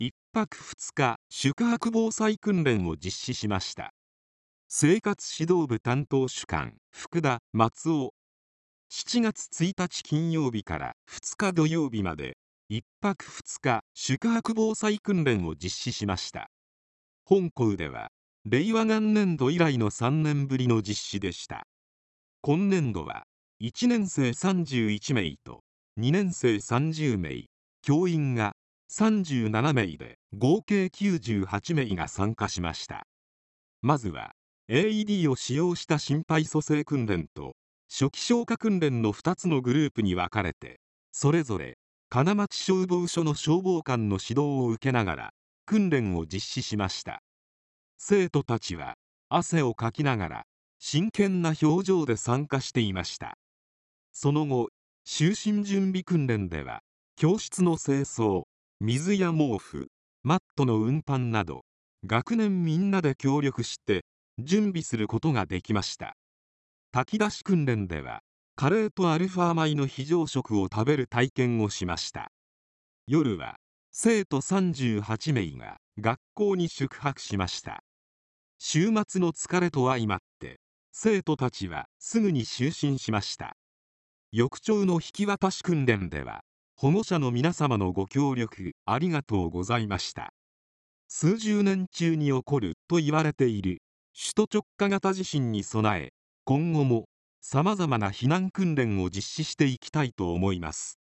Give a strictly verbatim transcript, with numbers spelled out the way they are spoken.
いっぱくふつか宿泊防災訓練を実施しました。生活指導部担当主幹福田松尾。しちがつついたち金曜日からふつか土曜日までいっぱくふつか宿泊防災訓練を実施しました。本校では令和元年度以来のさんねんぶりの実施でした。今年度はいちねんせいさんじゅういちめいとにねんせいさんじゅうめい、教員がさんじゅうななめいで合計きゅうじゅうはちめいが参加しました。まずは エーイーディー を使用した心肺蘇生訓練と初期消火訓練のふたつのグループに分かれて、それぞれ金町消防署の消防官の指導を受けながら訓練を実施しました。生徒たちは汗をかきながら真剣な表情で参加していました。その後、就寝準備訓練では教室の清掃、水や毛布、マットの運搬など学年みんなで協力して準備することができました。炊き出し訓練ではカレーとアルファ米の非常食を食べる体験をしました。夜は生徒さんじゅうはちめいが学校に宿泊しました。週末の疲れと相まって生徒たちはすぐに就寝しました。翌朝の引き渡し訓練では保護者の皆様のご協力ありがとうございました。数十年中に起こると言われている首都直下型地震に備え、今後もさまざまな避難訓練を実施していきたいと思います。